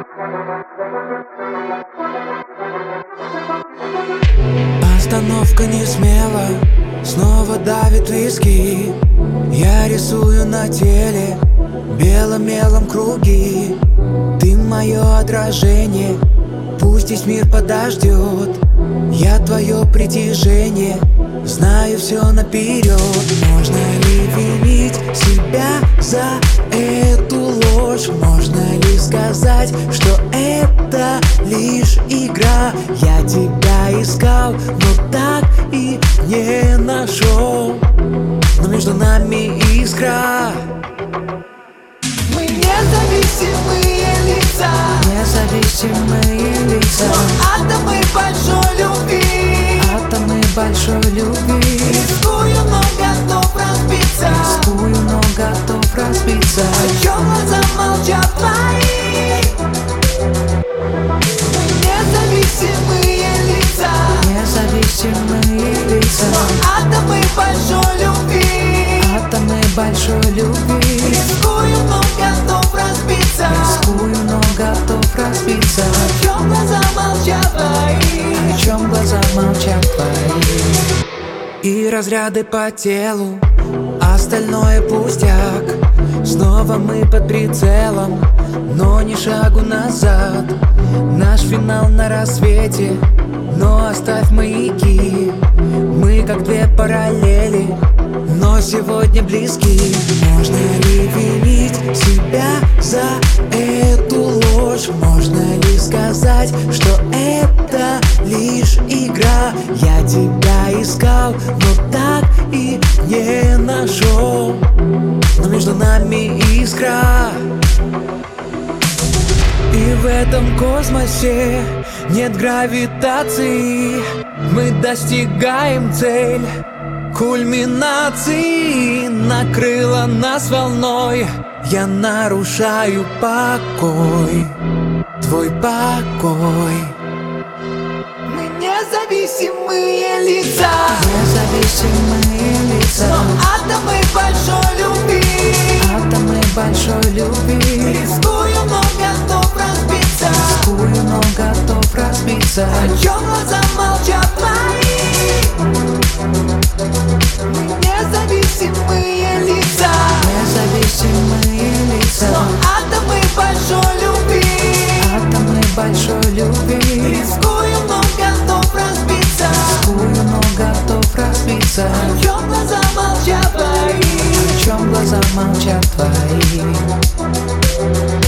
Остановка не смела, снова давит виски. Я рисую на теле белым мелом круги. Ты мое отражение, пусть весь мир подождет. Я твое притяжение, знаю все наперед. Можно ли винить себя за эту ложь? Можно ли сказать, что это лишь игра? Я тебя искал, но так и не нашел. Но между нами искра. Мы независимые лица, Независимые лица, но атомы большой любви. атомы большой любви. Рискую, но готов разбиться. Рискую, но готов разбиться. О чем глаза молчат твои? Мы независимые лица, Независимые лица, но атомы большой любви. атомы большой любви. Рискую, но готов разбиться. Рискую, но готов разбиться. О чем глаза молчат твои? О чем глаза молчат твои? И разряды по телу, остальное пустяк. Снова мы под прицелом, но ни шагу назад. Наш финал на рассвете, но оставь маяки. Мы как две параллели, но сегодня близки. Можно ли винить себя за эту ложь? Можно ли сказать, что это лишь игра? Я тебя искал, но так и не нашел. Но между нами искра. И в этом космосе нет гравитации. Мы достигаем цель кульминации. Накрыла нас волной, я нарушаю покой, твой покой. Мы независимые лица, Независимые лица, но атомы большой любви. атомы большой любви. Рискую, но готов разбиться. Рискую, но готов разбиться. О чем глаза молчат твои? Мы независимые лица, Независимые лица, но атомы большой любви. атомы большой любви. Рискую, но готов разбиться. Рискую, но готов разбиться. О чем глаза молчат твои? О чем глаза молчат твои?